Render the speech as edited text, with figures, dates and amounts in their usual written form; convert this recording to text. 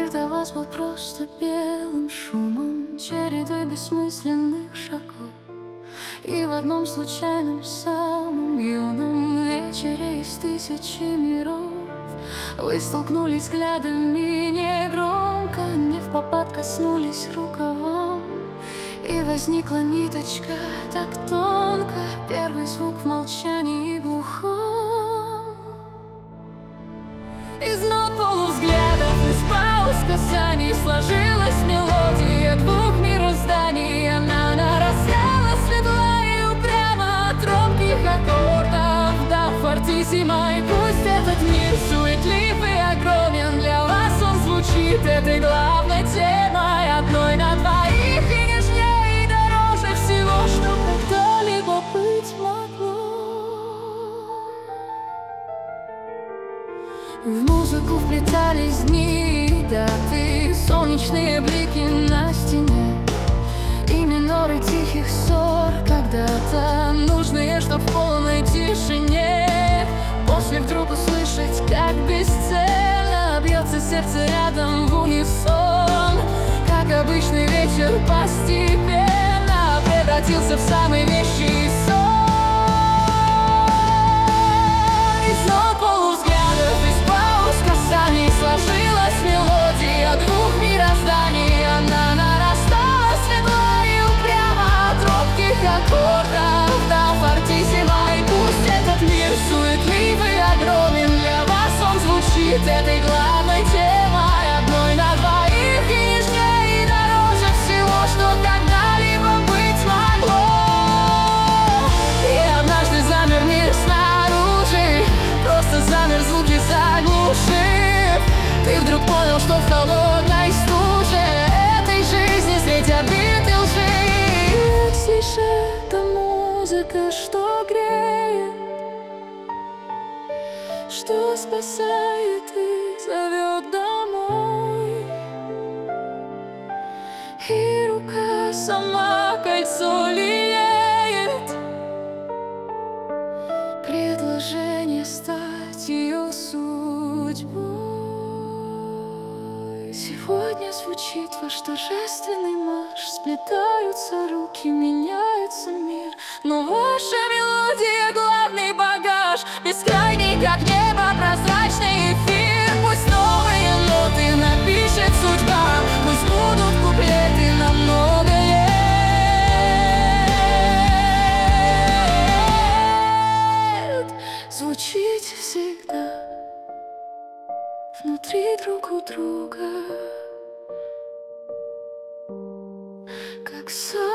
Мир до вас был просто белым шумом, чередой бессмысленных шагов. И в одном случайном, самом юном вечере из тысячи миров вы столкнулись взглядами негромко, не впопад коснулись рукавом. И возникла ниточка так тонко, первый звук в молчании глухом. Из нот полувзглядов, из пауз касаний сложилась мелодия двух мирозданий. Она нарастала светла и упрямо от робких аккордов до фортиссимо. И пусть этот мир суетлив и огромен, для вас он звучит этой главной темой, одной на двоих, и нежнее, и дороже всего, что когда-либо быть могло. В музыку вплетались дни, даты, солнечные блики на стене и миноры тихих ссор, когда-то нужные, чтоб в полной тишине после вдруг услышать, как бесцельно бьется сердце рядом в унисон. Как обычный вечер постепенно превратился в самый вещий сон. Из нот полувзглядов, из пауз касаний сложилась мелодия двух мирозданий. Она нарастала светла и упрямо от робких аккордов до фортиссимо. И пусть этот мир суетлив и огромен, для вас он звучит этой главной темой, одной на двоих, и нежнее, и дороже всего, что когда-либо быть могло. И однажды замер мир снаружи, просто замер, звуки заглушив. Ты вдруг понял, что в холодной стуже этой жизни средь обид и лжи тише эта музыка, что греет, что спасает и зовет домой. И рука сама кольцо лелеет, предложение стать ее судьбой. Сегодня звучит ваш торжественный марш, сплетаются руки, меняется мир, но ваша мелодия — главный багаж, бескрайний, как небо, прозрачный эфир. Пусть новые ноты напишет судьба, пусть будут куплеты на много лет. Звучите всегда внутри друг у друга, как сон.